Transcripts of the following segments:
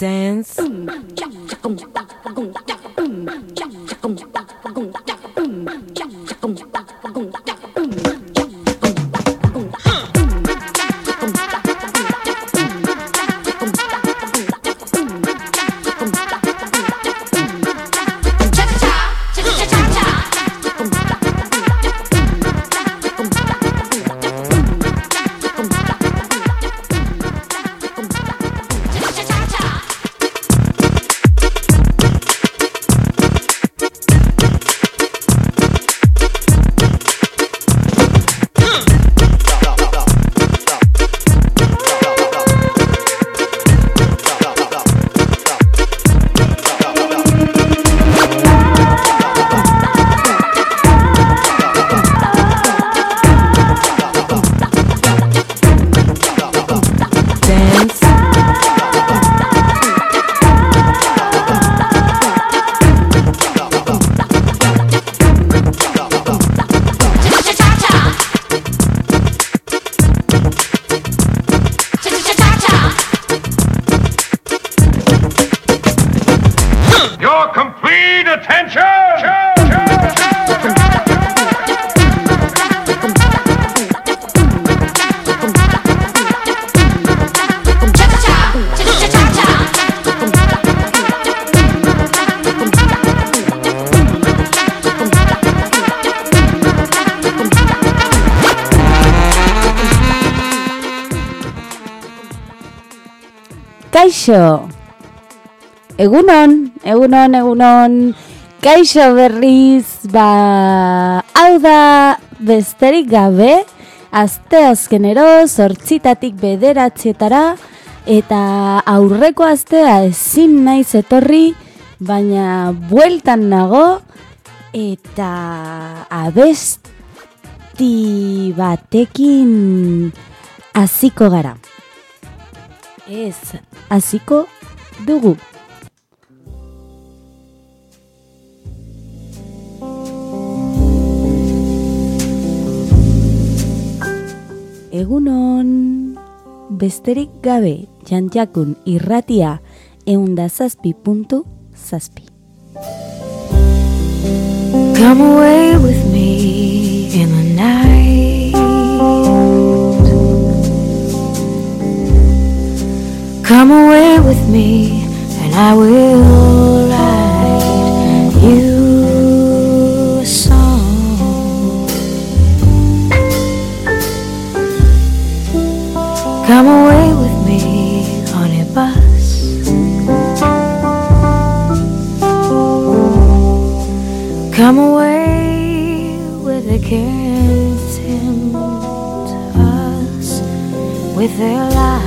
Dance. Kaixo! Egunon! Kaixo berriz, hau da besterik gabe, asteazkenero 8:00 bederatzietara, eta aurreko astea ezin naiz etorri, baina bueltan nago, eta abesti batekin hasiko gara. Ez, hasiko dugu. Egunon, besterik gabe, Jantjakun irratia 107.7. Come away with me in the night. Come away with me and I will write you a song. Come away with me on a bus. Come away with the Kensington to us with their lives.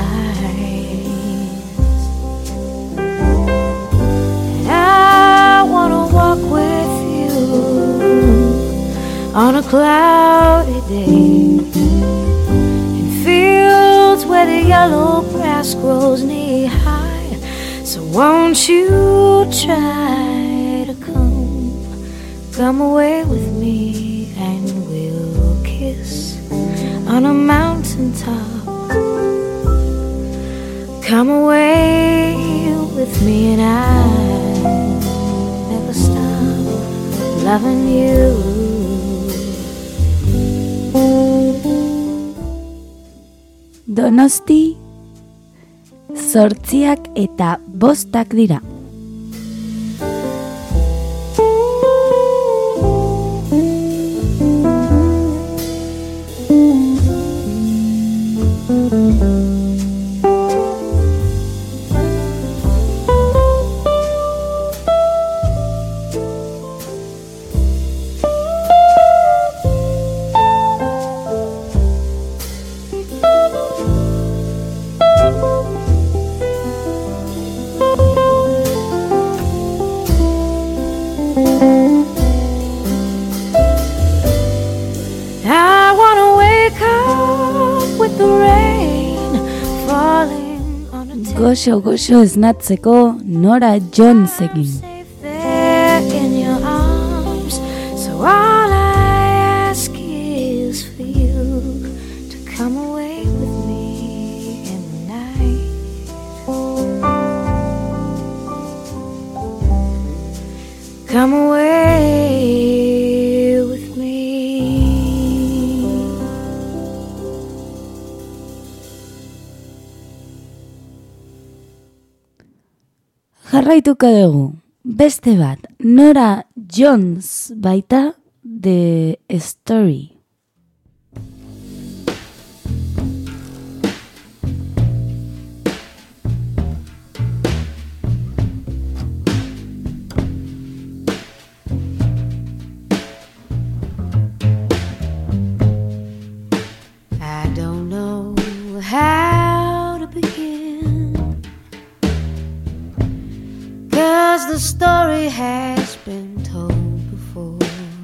Walk with you on a cloudy day in fields where the yellow grass grows knee high. So won't you try to come away with me and we'll kiss on a mountaintop. Come away with me and I stop loving you. Donosti 8:05 dira. Goxo esnatzeko Nora Jonesekin. So all I ask is for you to come away with me in the night. Jarraituko dugu. Beste bat, Nora Jones baita The Story. I don't know how to begin, 'cause the story has been told before.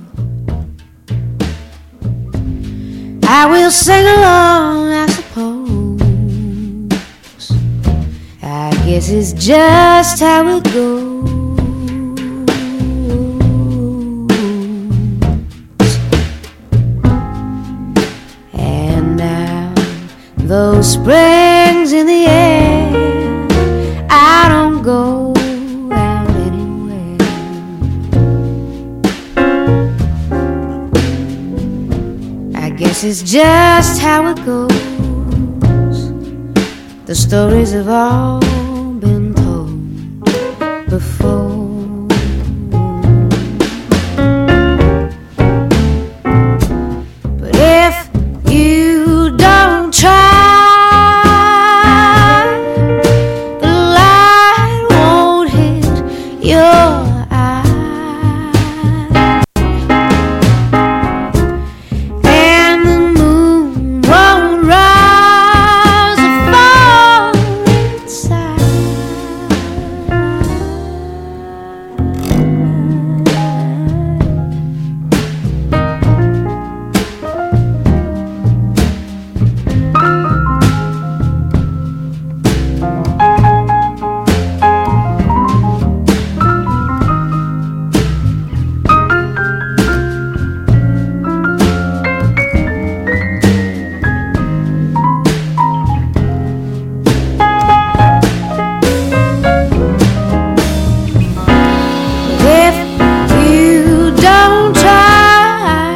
I will sing along, I suppose. I guess it's just how it goes. And now, those springs in the air, I don't go out anywhere. I guess it's just how it goes. The stories have all been told before. But if you don't try, the light won't hit your eye, and the moon won't rise or fall inside. If you don't try,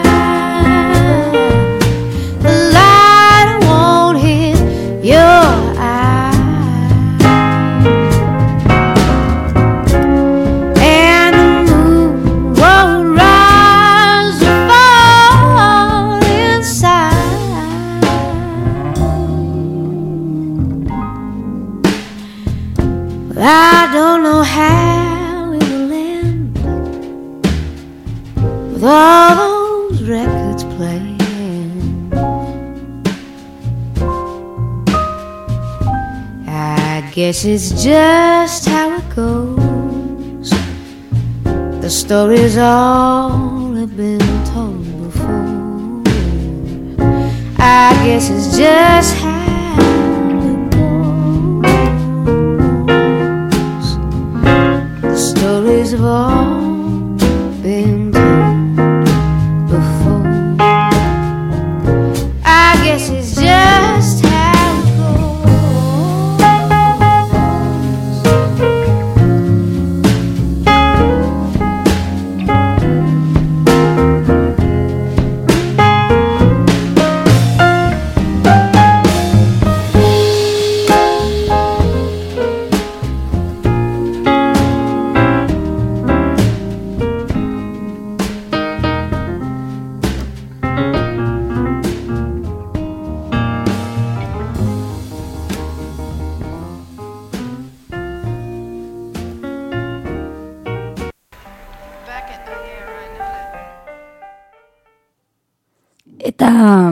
the light won't hit your eye, and the moon won't rise or fall inside. But I don't know how it will end, with all those records playing. I guess it's just how it goes. The stories all have been told before. I guess it's just how it goes. The stories have all been told before. I guess it's just how it goes. Eta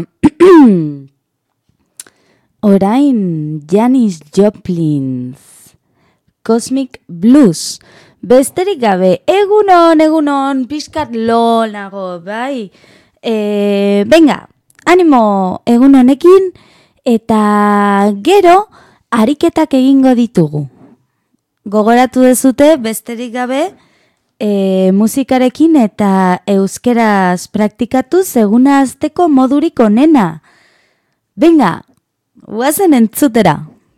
orain Janis Joplin's Cosmic Blues. Besterik gabe, egunon, pixkat lo nago, bai? Venga, animo egun honekin, eta gero ariketak egingo ditugu. Gogoratu dezute, besterik gabe, musikarekin eta euskeraz praktikatu seguna azteko modurik onena. Venga, guazen entzutera.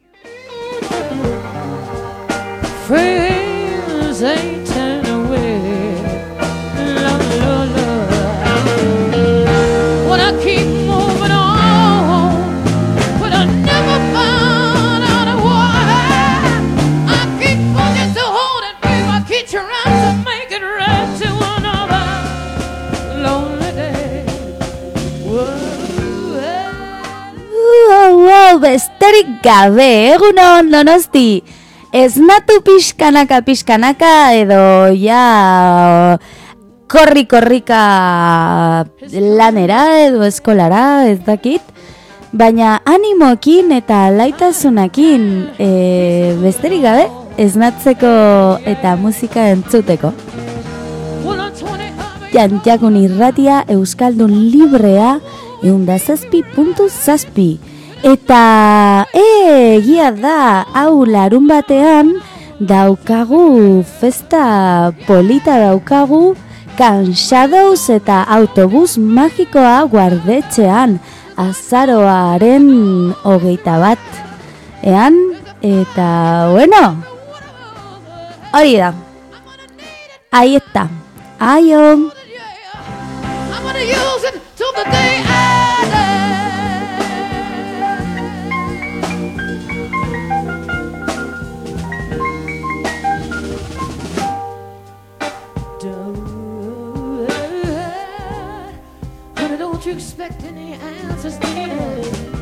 Friends ain't turn away. La, la, la. When I keep moving on, but I never found out why. I keep forgetting to hold besterik gabe, egunon Donosti. Esnatu pixkanaka edo ja korrika lanera edo eskolara, ez dakit. Baina animoekin eta laitasunakin besterik gabe esnatzeko eta musika entzuteko. Jantiakun irratia Euskaldun librea 107.7. Eta egia da, hau larun batean daukagu festa polita daukagu Shadows eta autobus magikoa guardetxean azaroaren 21 ean, eta bueno, hori da, aieta, aio. I'm gonna use it till the day I die. But don't you expect any answers, dear?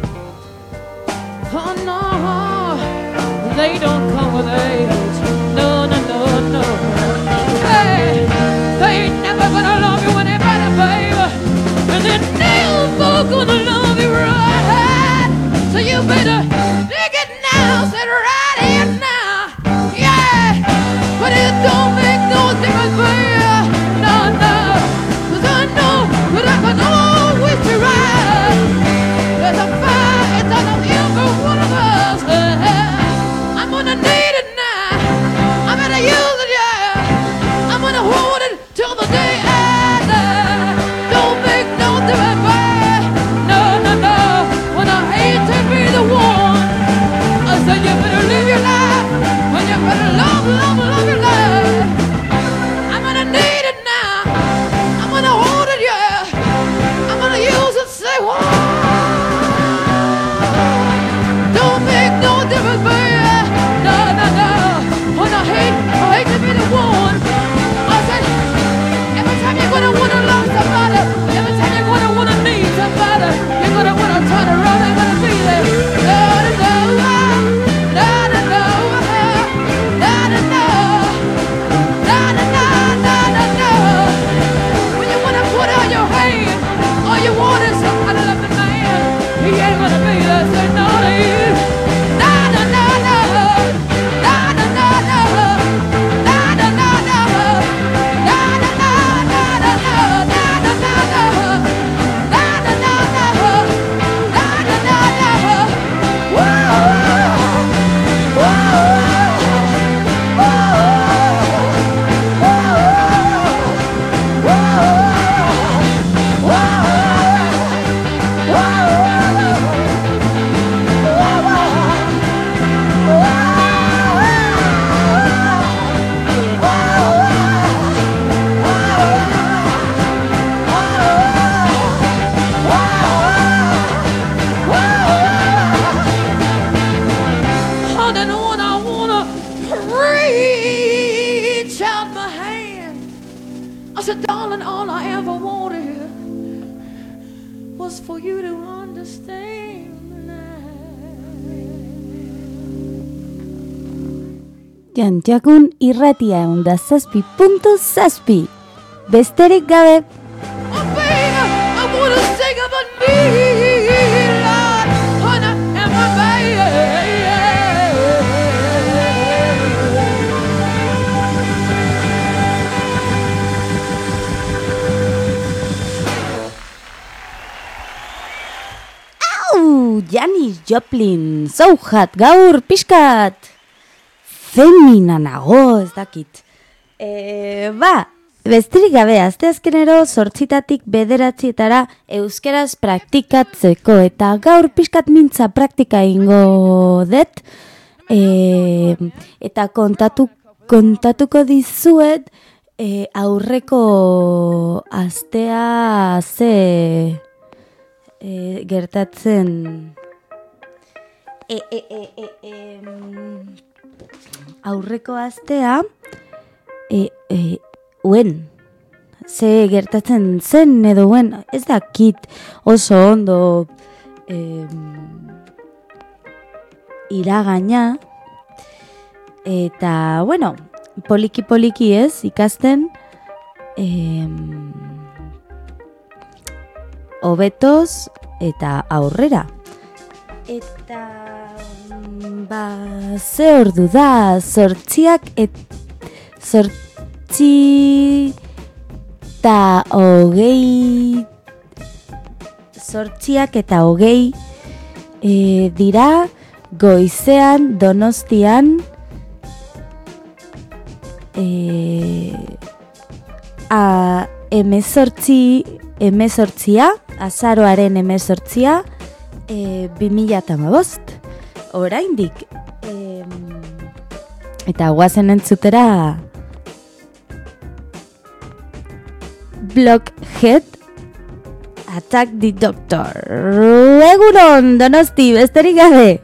Oh no, they don't come with age. No, no, no, no. Hey, they ain't never gonna love you anybody, baby. And they're never gonna love you right. So you better dig it now, sit right here now. Yeah, but it don't make no difference, baby. No, no, 'cause I know that I can always be right. There's a fire inside of every one of us. I'm gonna need it now. I'm gonna use it, yeah. I'm gonna hold it till the day I die. Don't make no difference, baby. No, no, no. When I hate to be the one, I said you better live your life. And you better love, love, love your life. I'm gonna need it now. I'm gonna hold it, yeah. I'm gonna use it, say what? Don't make no difference, baby. No, no, no. When I hate to be the one. I said, every time you're gonna wanna love somebody, every time you're gonna wanna need somebody, you're gonna wanna turn around and gonna be there. Da da da da da da da da da da da da. When you wanna put out your hand, all you want is somebody to love the man. He ain't gonna be there, say no to you. Da da da da da da da da da da da da da da da da da reach out my hand. I said, darling, all I ever wanted was for you to understand. Jantiakun irratia 107.7. Besterik gabe. Oh, baby, I wanna sing about me, Lord, honey, and my baby. Janis Joplin, zauhat, gaur, pixkat, femina nago, ez dakit. Besterik gabe, asteazkenero 8 bederatzietara euskeraz praktikatzeko, eta gaur pixkat mintza praktika ingo dut, eta kontatuko dizuet aurreko astea ze gertatzen aurreko astea ze gertatzen zen edo ez dakit oso ondo iragaina, eta, bueno, poliki ez, ikasten, hobetoz eta aurrera. Eta, ze ordu da, zortziak eta hogei dira goizean Donostian emezortzia, azaroaren 18 2015 oraindik eta guazen entzutera Blockhead Attack the Doctor. Egunon, Donosti, besterik gabe.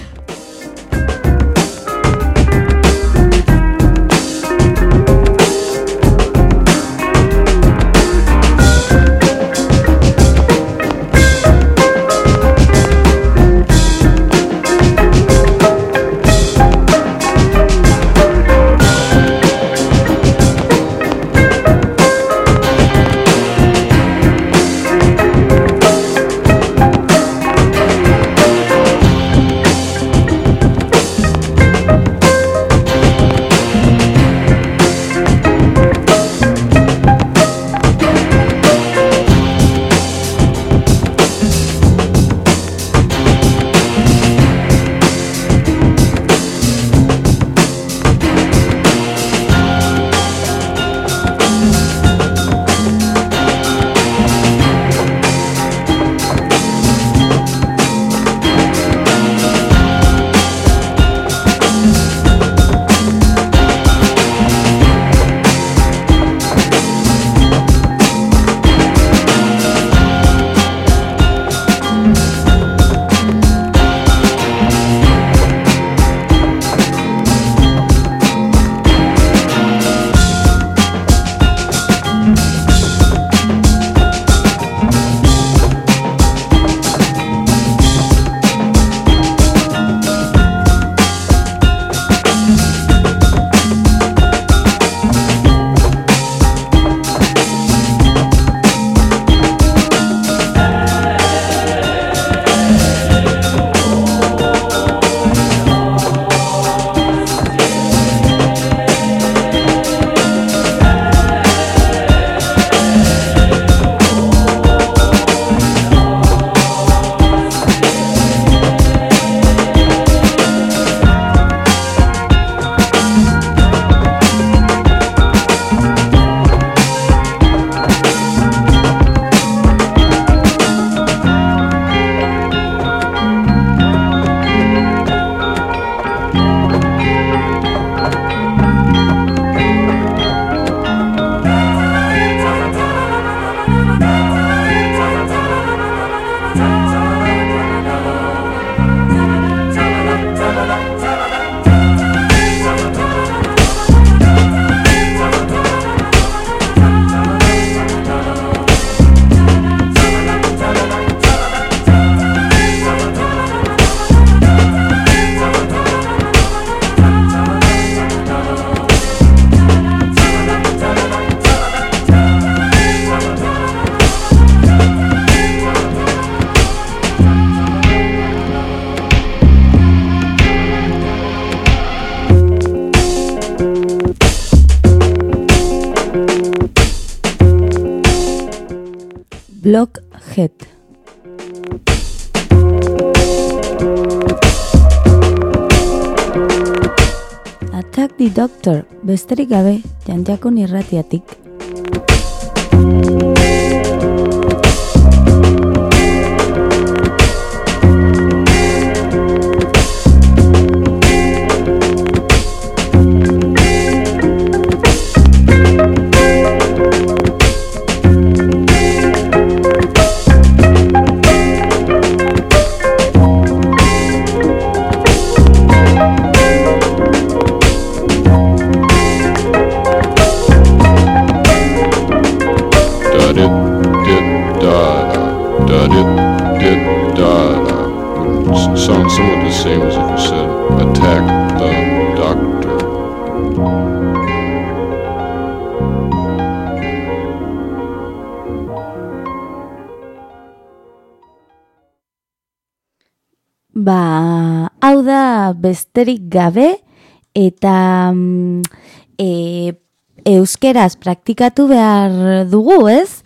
Blockhead. Attack the Doctor, besterik gabe, Janjakun irratiatik. Sounds somewhat the same as if you said, attack the doctor. Hau da besterik gabe eta euskeraz praktikatu behar dugu, ez?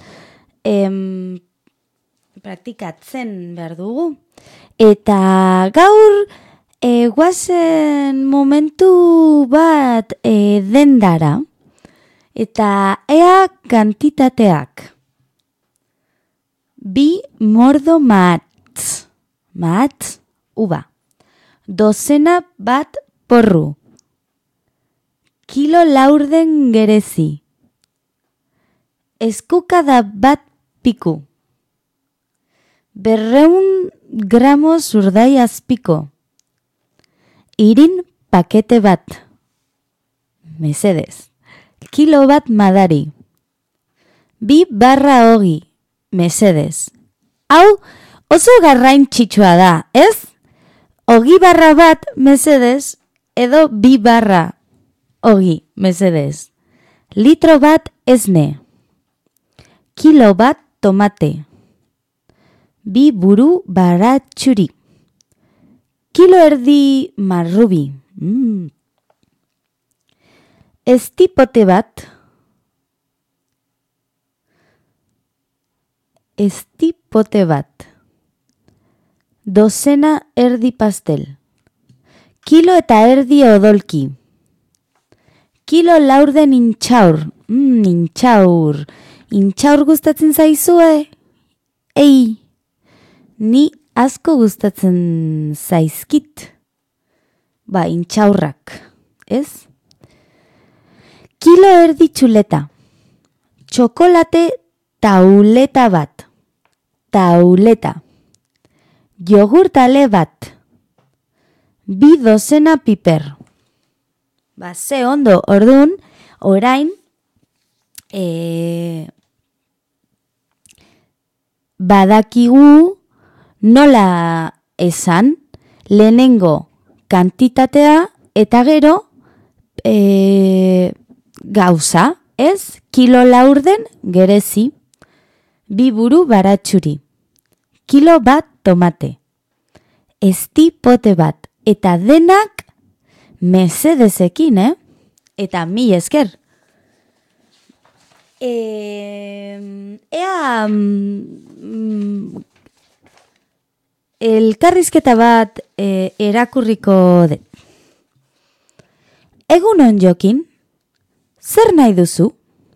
Praktikatzen behar dugu. Eta gaur guazen momentu bat dendara eta ea kantitateak. 2 mordo matz. Matz. Uba. 2 bat porru. Kilo laurden gerezi. Eskukada bat piku. 200 gramo zurdai azpiko. Irin pakete bat. Mesedez. Kilo bat madari. 2/20. Mesedez. Hau oso garrantzitsua da, ez? 20 bat mesedez edo 2/20 mesedez. Litro bat esne. Kilo bat tomate. 2 buru baratxuri. Kilo erdi marrubi. Estipote bat. Estipote bat. 2 erdi pastel. Kilo eta erdi odolki. Kilo laurden intxaur. Intxaur. Intxaur gustatzen zaizue? Ei, ni asko gustatzen zaizkit. Intxaurrak, ez? Kilo erdi txuleta. Txokolate tauleta bat. Tauleta. Jogurtale bat. 2 dozena piper. Ze ondo, ordun, orain, badakigu nola esan, lehenengo kantitatea eta gero gauza, ez? Kilo laurden gerezi. 2 buru baratxuri. Kilo bat tomate. Estipote bat. Eta denak mesedezekin, Eta mi esker. Ea elkarrizketa bat erakurriko dut. Egunon jokin, zer nahi duzu?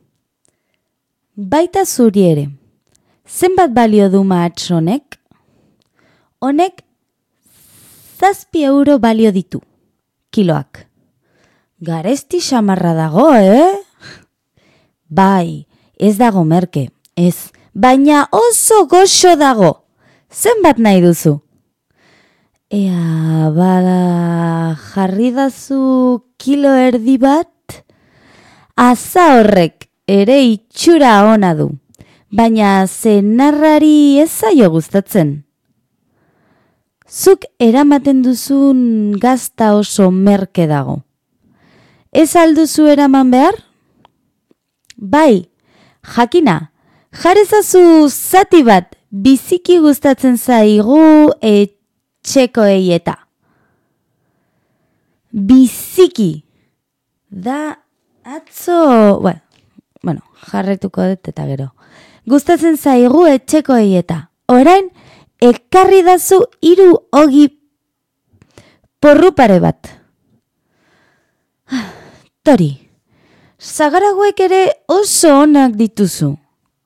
Baita zuri ere. Zenbat balio du mahatz honek? Honek 7 euro balio ditu. Kiloak. Garesti xamarra dago, Bai, ez dago merke. Ez, baina oso goxo dago. Zenbat nahi duzu? Ea, bada jarri dazu kilo erdi bat? Aza horrek ere itxura ona du. Baina zenarrari ez zaio gustatzen. Zuk eramaten duzun gazta oso merke dago. Ez alduzu eraman behar? Bai, jakina, jarezazu zati bat biziki gustatzen zaigu etxekoei eta. Biziki. Da atzo, bueno, jarretuko dut eta gero. Gustatzen zaigu etxekoei eta. Orain, ekarri dazu 3 ogi porrupare bat. Tori, zagaragoek ere oso onak dituzu.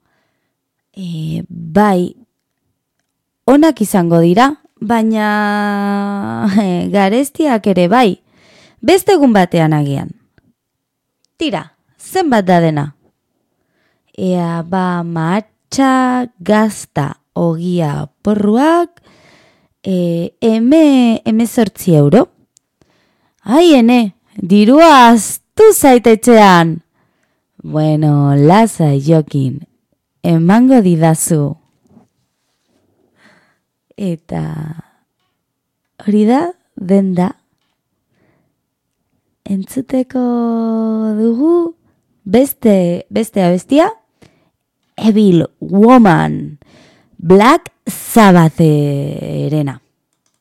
Bai, onak izango dira, baina garestiak ere bai. Beste egun batean agian. Tira, zenbat da dena? Ea mahatsa, gazta, ogia porruak, 18 euro. Ai, dirua aztu zaitetxean. Bueno, lasai jokin, emango didazu. Eta hori da, denda. Entzuteko dugu beste abestia, Evil Woman, Black Sabbatherena.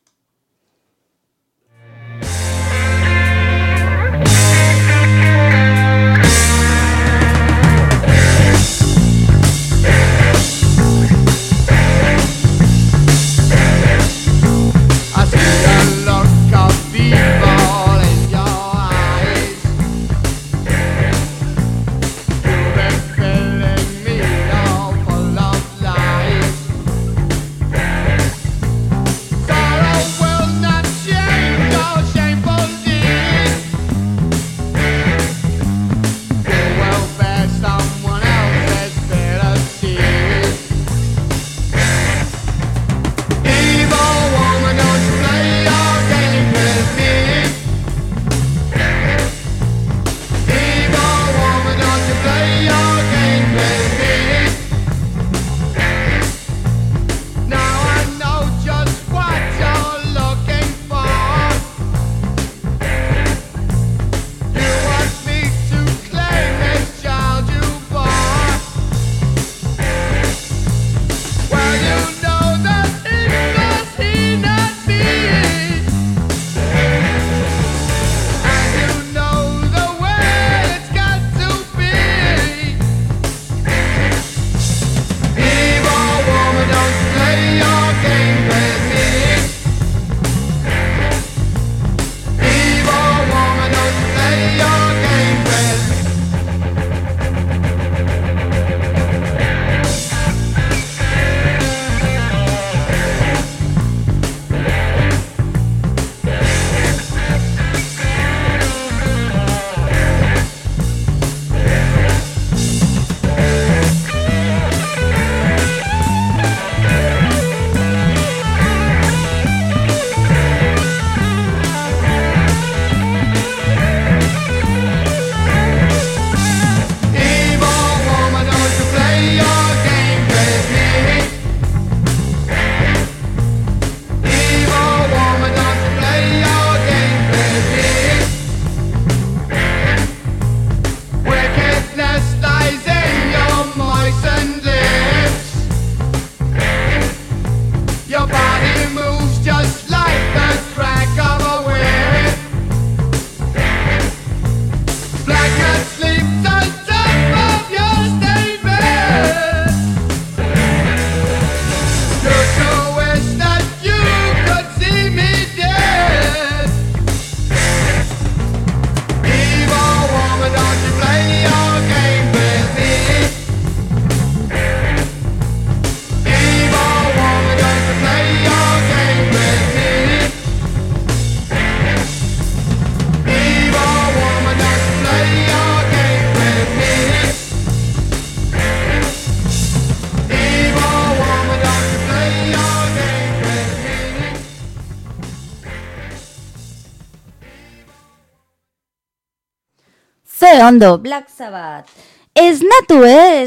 Ze ondo, Black Sabbath. Esnatu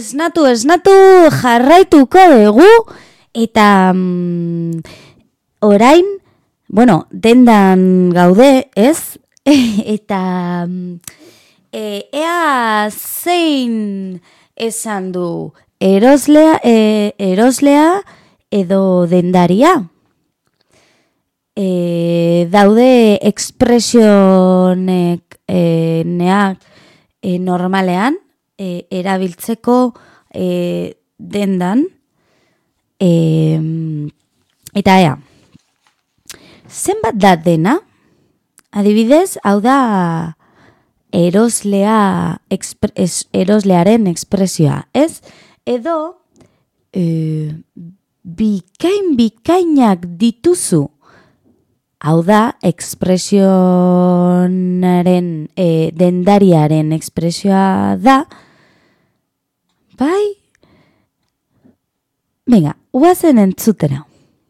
jarraituko dugu eta orain, bueno, dendan gaude, ez? Eta ea zein esan du eroslea edo dendaria. Daude ekspresionek neak normalean erabiltzeko dendan eta ea zenbat da dena? Adibidez, hau da eroslearen ekspresioa, ez? Edo bikainak dituzu. Hau da, ekspresionaren, dendariaren ekspresioa da, bai? Venga, uazen entzutera.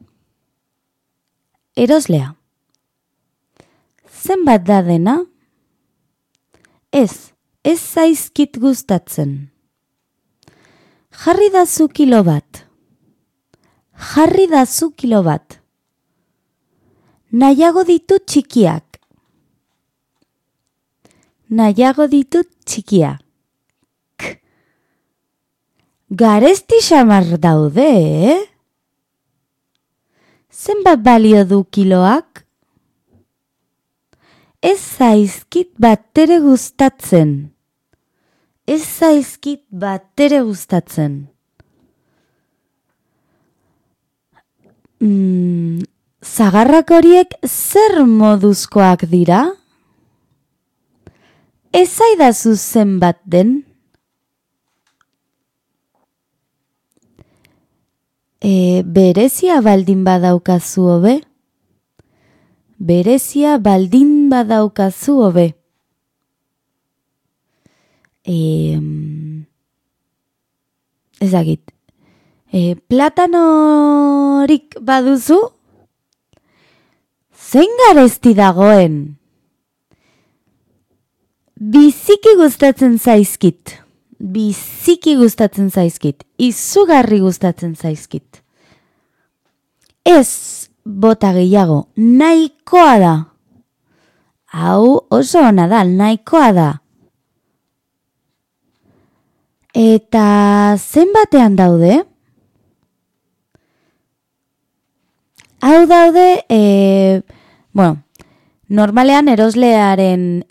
Eroslea. Zenbat da dena? Ez zaizkit gustatzen. Jarri dazu kilo bat. Nahiago ditut txikiak. Nahiago ditut txikiak. Garesti xamar daude, Zenbat balio du kiloak? Ez zaizkit batere gustatzen. Ez zaizkit batere gustatzen. Zagarrak horiek zer moduzkoak dira? Ez zaidazu zenbat den? Berezia baldin badaukazu hobe? Berezia baldin badaukazu hobe. Ezagit. Platanorik baduzu? Zein garesti dagoen? Biziki gustatzen zaizkit. Biziki gustatzen zaizkit. Izugarri gustatzen zaizkit. Ez bota gehiago. Nahikoa da. Hau oso ona da. Nahikoa da. Eta zenbatean daude? Hau daude, normalean eroslearen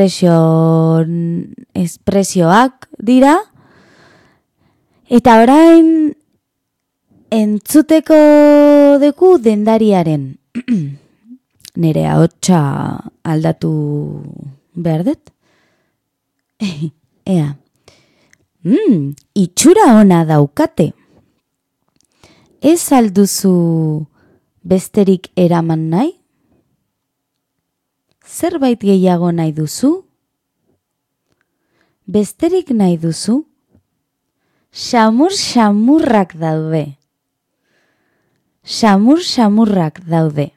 espresioak dira, eta orain entzuteko deku dendariaren. Nere ahotsa aldatu behar dut? Ea. Itxura ona daukate. Ez alduzu besterik eraman nahi? Zerbait gehiago nahi duzu? Besterik nahi duzu? Xamur-xamurrak daude. Xamur-xamurrak daude.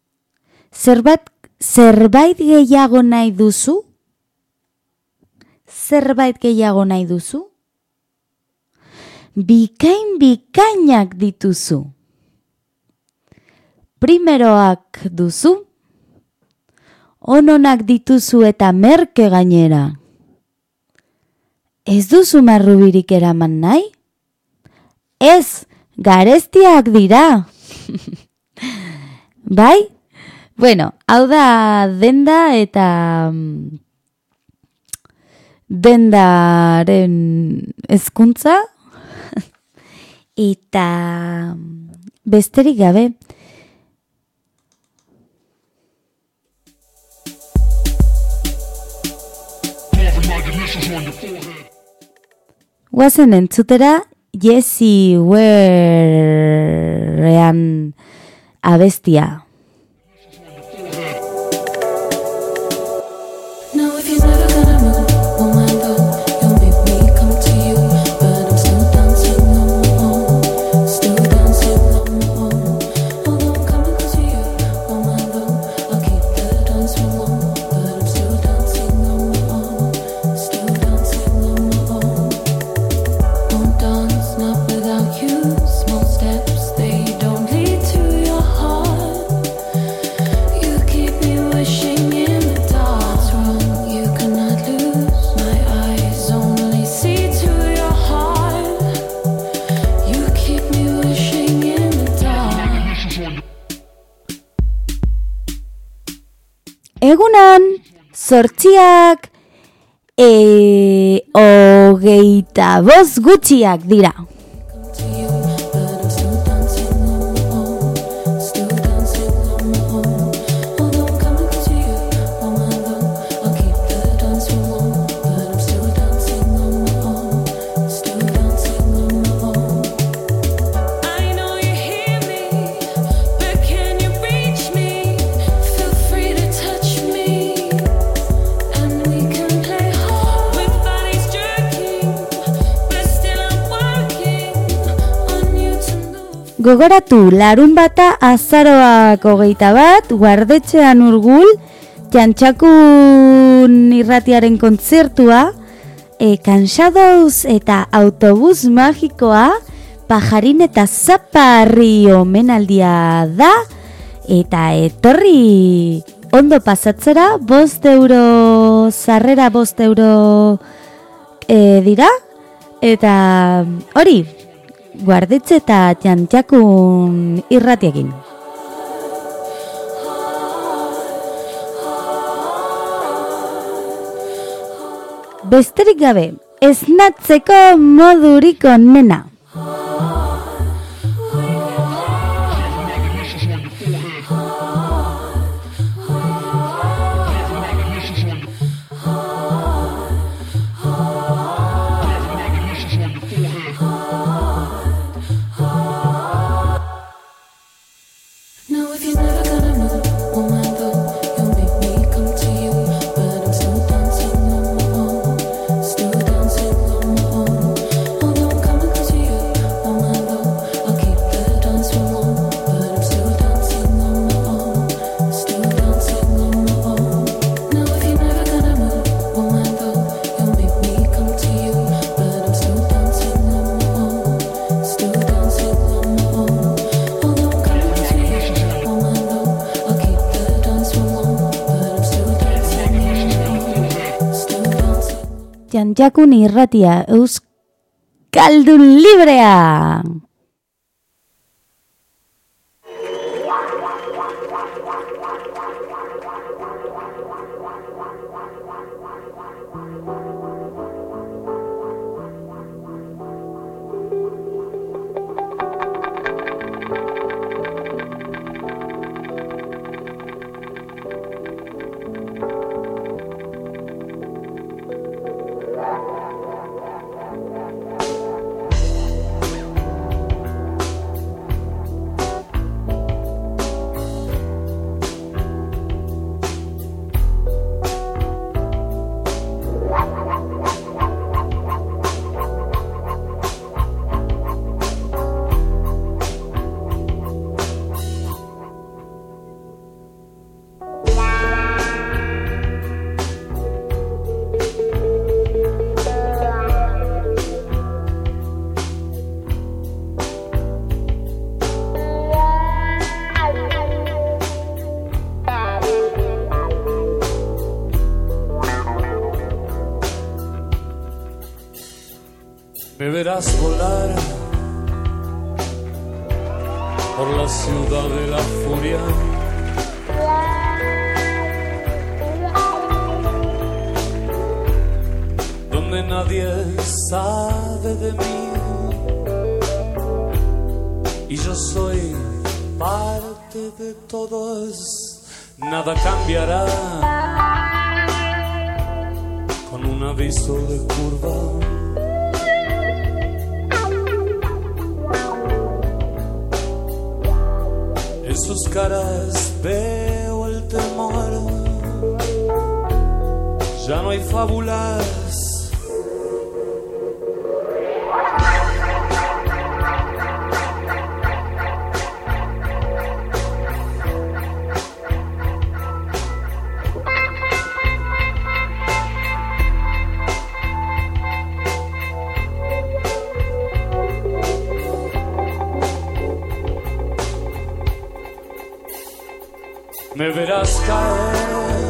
Zerbait gehiago nahi duzu? Zerbait gehiago nahi duzu? Bikainak dituzu. Primeroak duzu? Ononak dituzu eta merke gainera. Ez duzu marrubirik eraman nahi? Ez, garestiak dira. Bai? Bueno, hau da denda eta dendaren hezkuntza eta besterik gabe. Guazen entzutera Jessie Warean abestia. Egunan, 8:25 gutxiak dira. Gogoratu, larunbata azaroak 21, Guardetxean Urgul, Txantxakun irratiaren kontzertua, Cansados eta autobus magikoa, Pajarin eta Zaparri omenaldia da, Eta etorri ondo pasatzera, 5 euro sarrera, 5 euro dira. Eta hori, guardetxe eta Jantjakun irratiekin. Besterik gabe, esnatzeko modurik onena. Jantjakun irratia, Euskaldun librea! Me verás volar por la ciudad de la furia. Donde nadie sabe de mí y yo soy parte de todos. Nada cambiará con un aviso de curva. En sus caras veo el temor. Ya no hay fábulas. Me verás caer.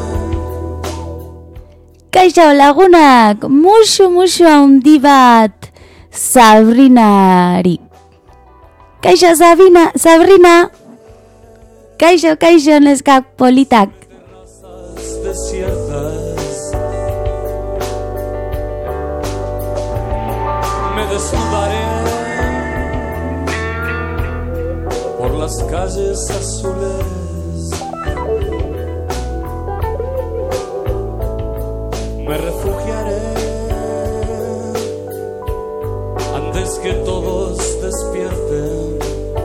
Kaixo lagunak, musu handi bat Sabrinari. Kaixo Sabrina. Kaixo neskak politak. Me desnudaré por las calles azules. Me refugiaré antes que todos despierten.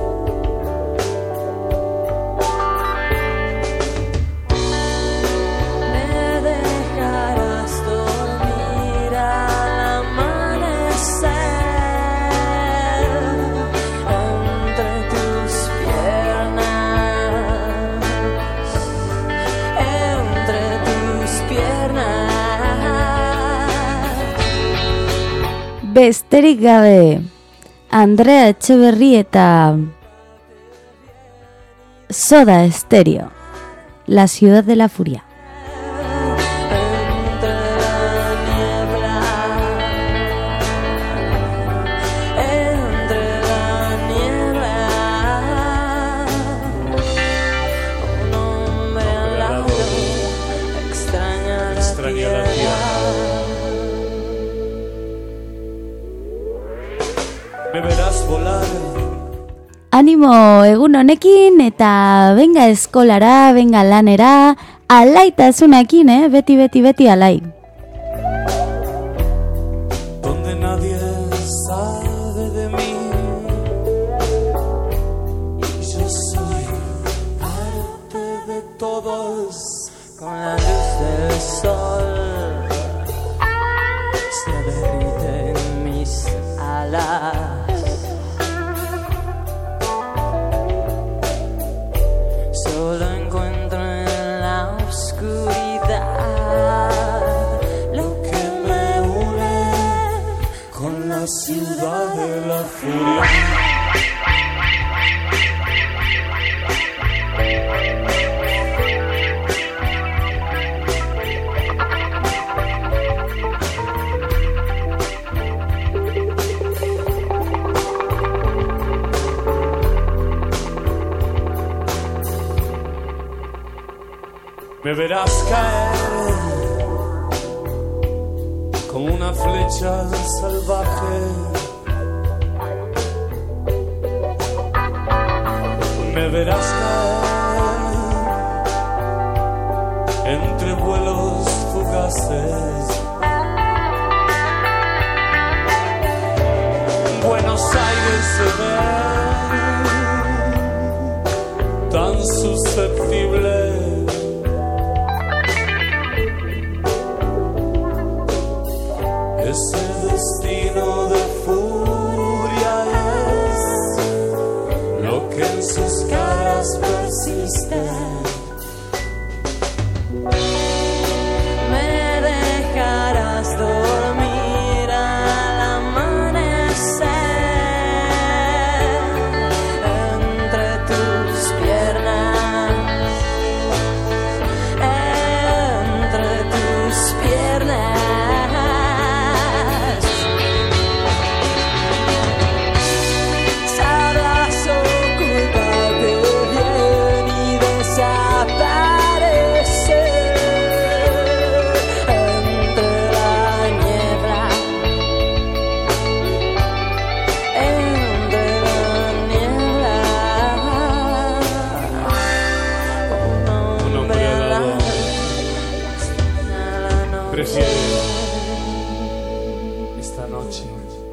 Me dejarás dormir al amanecer entre tus piernas, entre tus piernas. Besterik gabe, Andrea Etxeberri eta Soda Stereo, La Ciudad de la Furia. Me verás volar. Animo egun honekin eta benga eskolara, benga lanera, alaitasunakin, beti alai. Donde nadie sabe de mí y yo soy parte de todos. Con la luz del sol se derriten mis alas. Solo encuentro en la oscuridad Lo que me une con la ciudad de la furia. Me verás caer como una flecha salvaje. Me verás caer entre vuelos fugaces. Buenos Aires se ve tan susceptible. Ese destino de furia es lo que en sus caras persiste. me dejarás dormir al amanecer entre tus piernas, entre tus piernas. Esta noche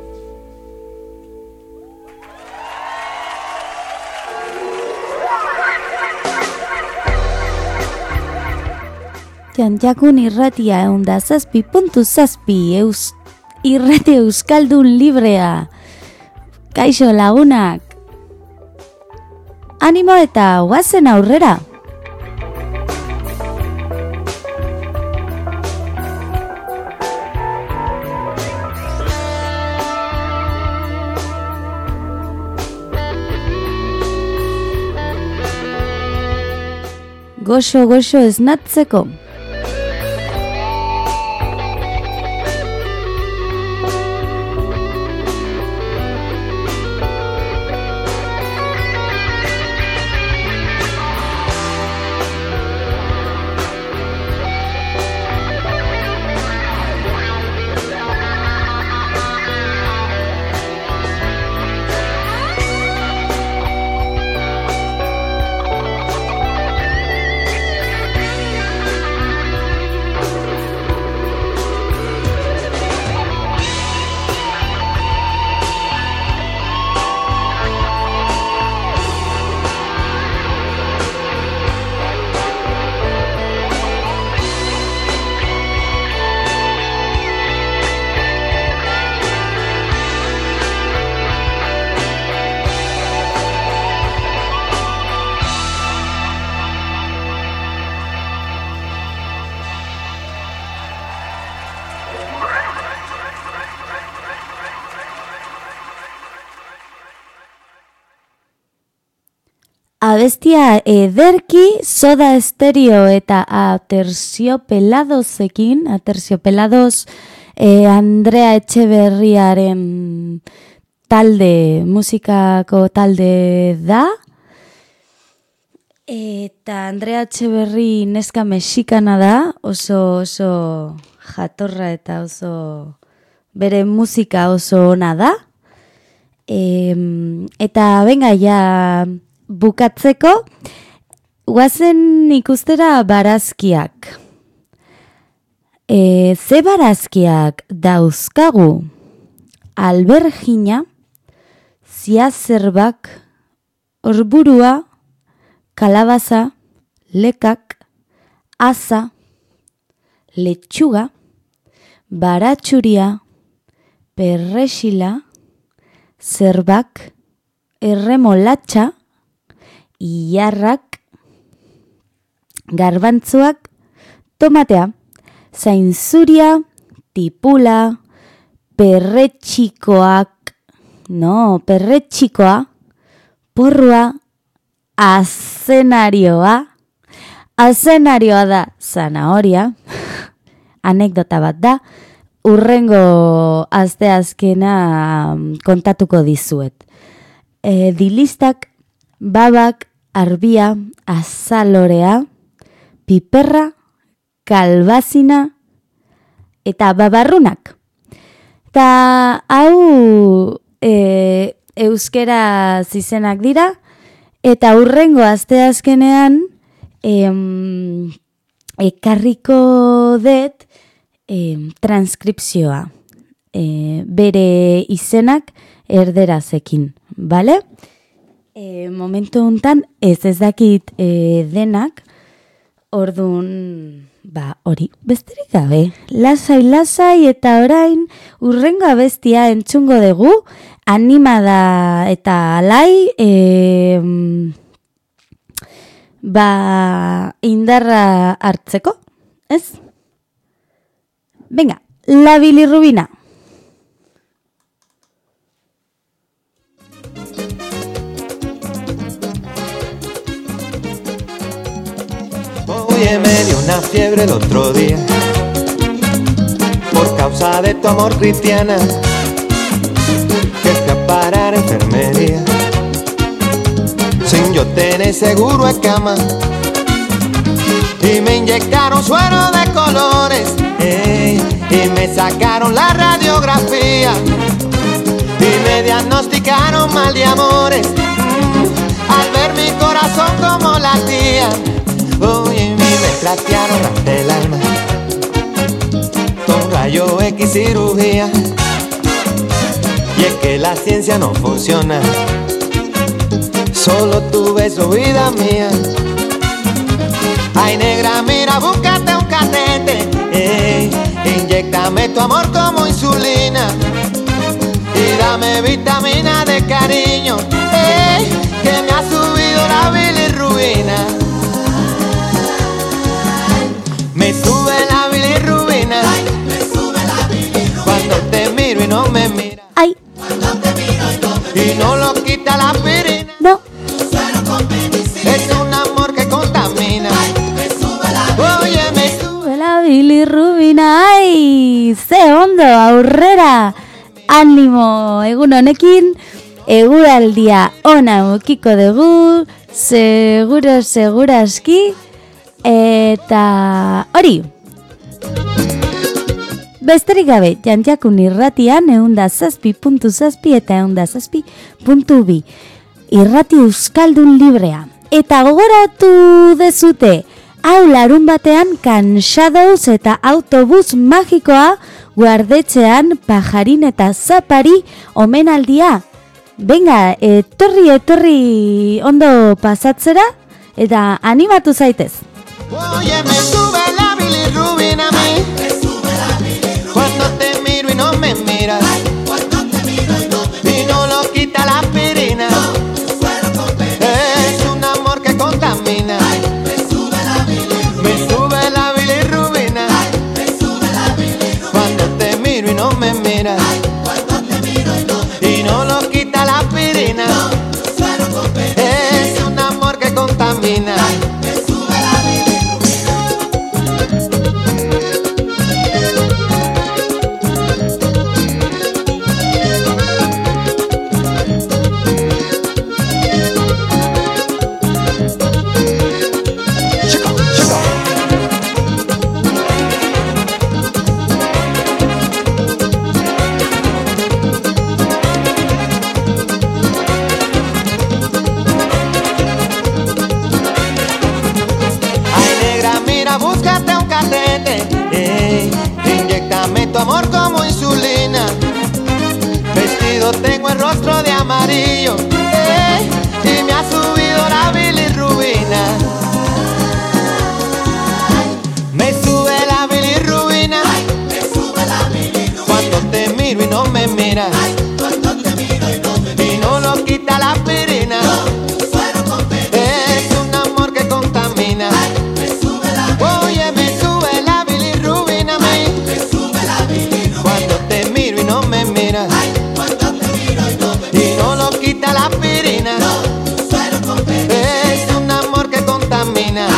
Jantjakun irratia 107.7 irrati euskaldun librea. Kaixo lagunak. Animo eta guazen aurrera. Goxo esnatzeko. abestia ederki Soda Stereo eta Aterciopeladozekin, Andrea Etxeberriaren musikako talde da. Eta Andrea Etxeberri neska mexikana da, oso jatorra eta oso bere musika oso ona da. Eta venga ja bukatzeko, guazen ikustera barazkiak. Ze barazkiak dauzkagu? Albergina, ziazerbak, orburua, kalabaza, lekak, asa, letxuga, baratxuria, perrexila, zerbak, erremolatxa, iarrak, garbantzuak, tomatea, zainzuria, tipula, perretxikoa, porrua, azenarioa da zanahoria, anekdota bat da, urrengo asteazkena kontatuko dizuet. Dilistak, babak, arbia, azalorea, piperra, kalbazina eta babarrunak. Eta hau euskera zizenak dira, eta urrengo asteazkenean ekarriko dut transkripzioa, bere izenak erderazekin, bale? Momentu hontan ez dakit denak, orduan, hori, besterik gabe, lasai eta orain urrengo abestia entzungo dugu, animada eta alai, indarra hartzeko, ez? Venga, la bilirrubina. Oye, me dio una fiebre el otro día por causa de tu amor, cristiana, que fui a parar a enfermería sin yo tener seguro de cama y me inyectaron suero de colores y me sacaron la radiografía y me diagnosticaron mal de amores al ver mi corazón como latía. Oye, me platearon hasta el alma con rayo X cirugía. Y es que la ciencia no funciona, solo tu beso, vida mía. Ay, negra, mira, búscate un catete, inyéctame tu amor como insulina y dame vitamina de cariño, que me ha subido la bilirrubina. Me sube la bilirrubina, cuando te miro y no me miras. Ay. Y no lo quita la aspirina. No. Es un amor que contamina. Oye, me sube la bilirrubina. Ai, ze ondo, aurrera. Animo, egun honekin, eguraldia ona ukiko dugu, seguraski. Eta hori, besterik gabe, Jantjakun irratian 107.7 eta 107.2 irrati euskaldun librea. Eta gogoratu dezute, hau larun batean Kansadoz eta autobus magikoa guardetxean Pajarin eta Zapari omenaldia. Venga, etorri ondo pasatzera eta animatu zaitez. Oye, me sube la bilirrubina a mí, cuando te miro y no me miras, y no lo quita la aspirina, es un amor que contamina. Me sube la bilirrubina, cuando te miro y no me miras, y no lo quita la aspirina, es un amor que mira. Y no lo quita la aspirina. Es un amor que contamina. Oye, me sube la bilirrubina a mí. Cuando te miro y no me miras. Y no lo quita la aspirina. Es un amor que contamina.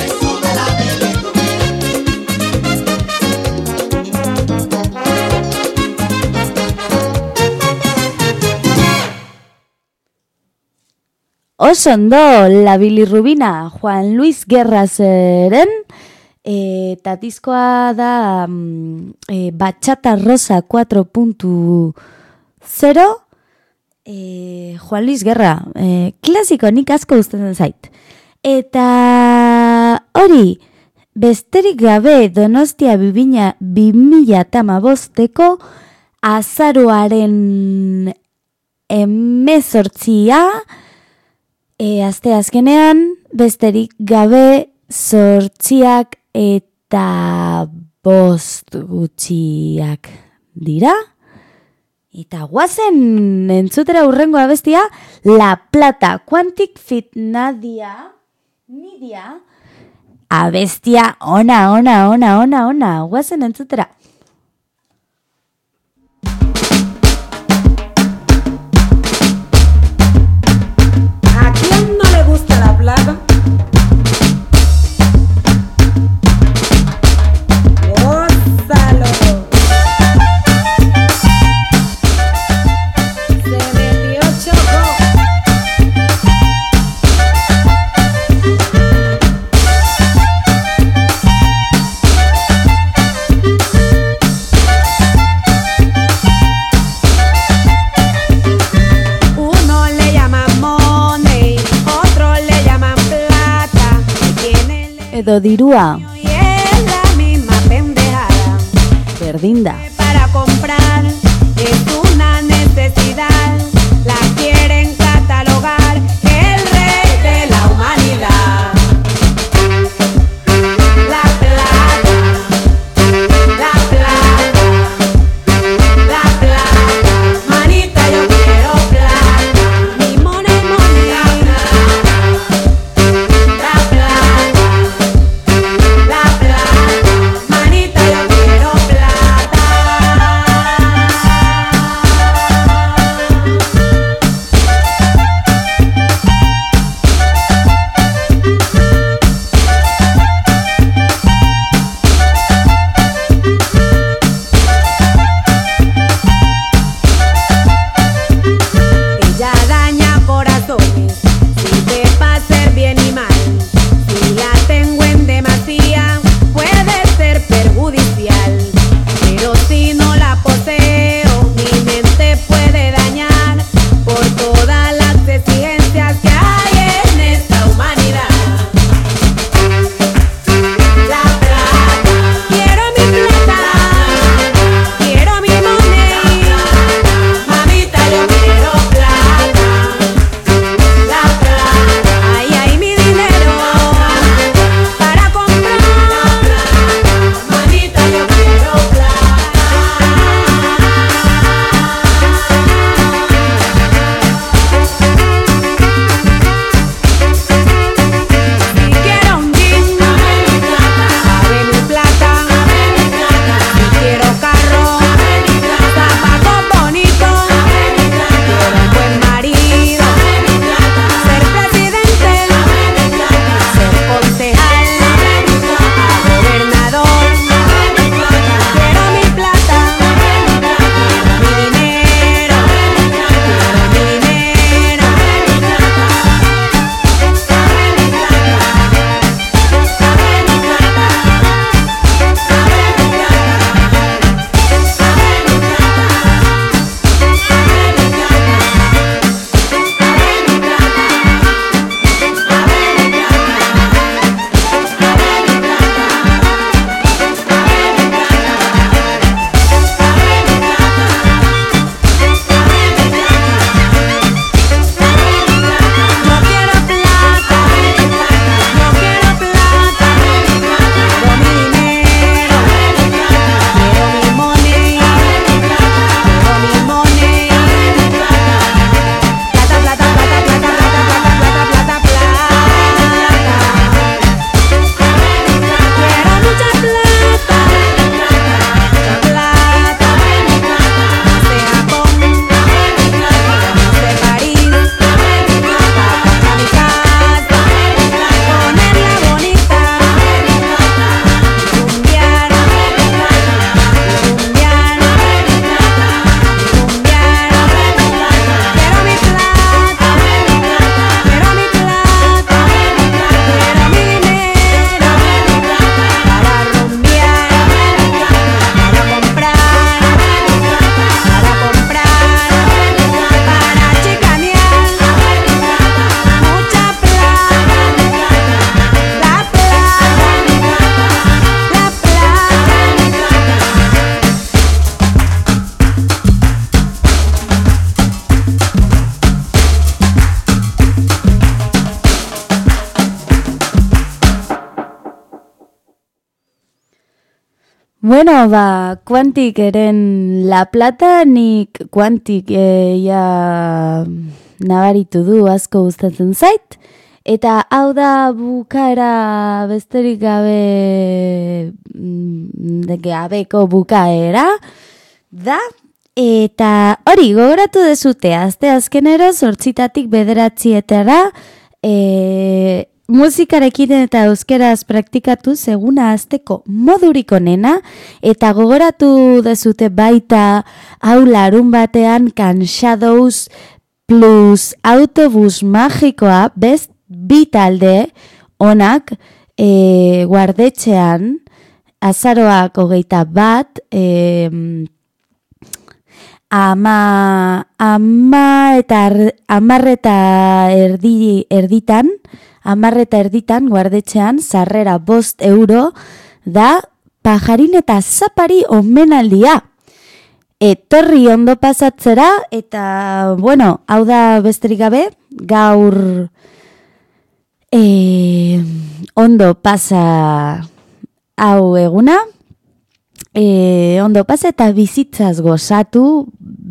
Oso ondo, la bilirrubina, Juan Luis Guerrazeren, eta diskoa da Bachata Rosa 4.0, Juan Luis Guerra, klasiko nik asko gustatzen zait. Eta hori, besterik gabe Donostia 2015ko azaroaren 18 aste azkenean, besterik gabe 8 eta 5 gutxiak dira. Eta guazen entzutera hurrengo abestia, La Plata, Quantic Fit Nidia, abestia ona, guazen entzutera. ¿A quién no le gusta la plata? ¡Gózalo! Se metió Chocó. Uno le llama money, otro le llaman plata. Tiene Edo dirua, y es la misma pendejada. berdinda. Para comprar es una necesidad. La quieren catalogar el rey de la humanidad. La plata, la plata, la plata. Manita, yo quiero plata. Mi money, money. La plata, la plata, la plata. Manita, yo quiero plata. Bueno, Quantic eren La Plata, nik Quantic ja nabaritu du asko gustatzen zait. Eta hau da bukaera besterik gabeko bukaera da. Eta hori gogoratu dezute, asteazkenero 8 bederatzietara musikarekin eta euskeraz praktikatu seguna hasteko modurik onena, eta gogoratu dezute baita hau larun batean Cansados plus autobus magikoa best bi talde onak guardetxean azaroak 21 amarreta erditan guardetxean sarrera 5 euro da pajarin eta zapari omenaldia. Etorri ondo pasatzera eta, bueno, hau da besterik gabe, gaur ondo pasa hau eguna, ondo pasa eta bizitzaz gozatu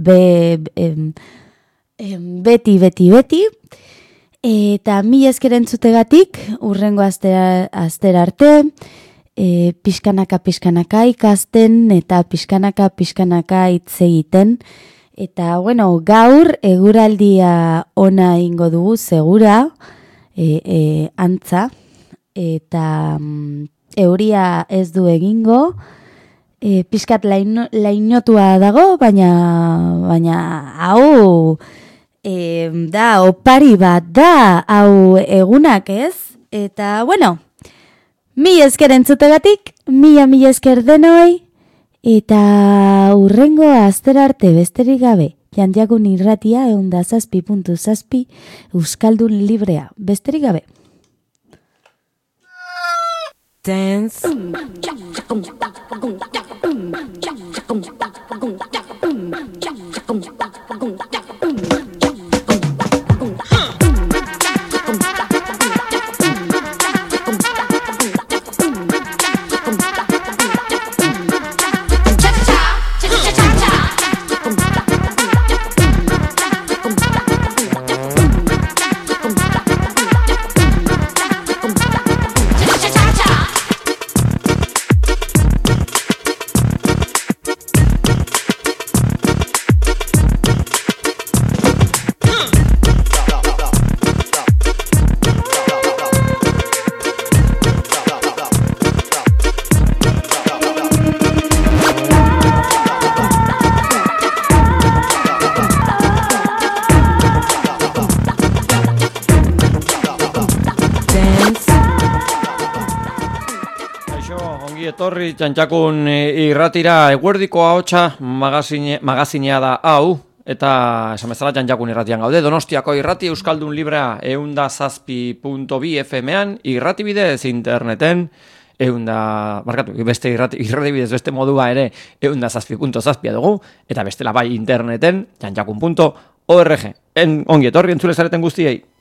beti. Eta mi esker entzutegatik, urrengo astera arte, pixkanaka ikasten eta pixkanaka hitz egiten. Eta, bueno, gaur eguraldia ona ingo dugu segura, antza, eta euria ez du egingo, pixkat lainotua dago, baina hau da opari bat da, hau egunak ez, eta, bueno, mi esker entzutegatik, mi esker denoi, eta urrengo astera arte besterik gabe, Janjakun irratia 107.7 Euskaldun librea, besterik gabe. Dance. Etorri Txantxakun irratira, eguerdiko ahotsa magazinea da hau, eta esan bezala Txantxakun irratian gaude, Donostiako irrati Euskaldun librea 107.2 FM-ean, irrati bidez interneten, beste irrati bidez beste modua ere 107.7 dugu, eta bestela bai interneten, txantxakun.org. Ongi etorri entzule zareten guztiei.